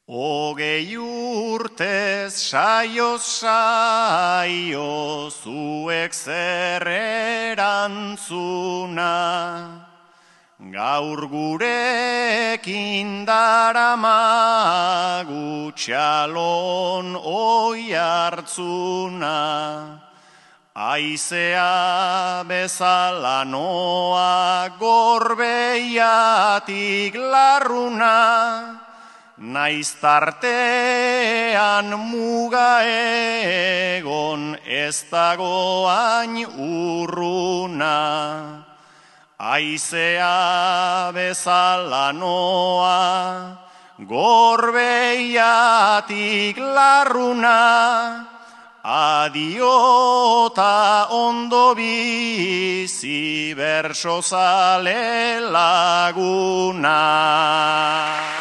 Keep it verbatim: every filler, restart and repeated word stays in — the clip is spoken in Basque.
Hogei urtez saio saio zuek zer erantzuna, gaur gurekin daramagu txalon oi hartzuna. Aizea bezala noa gorbeiatik larruna, naiz tartean muga egon ez dagoain urruna. Aizea bezala noa gorbeiatik larruna, adiota ondo bizi bertsozale laguna.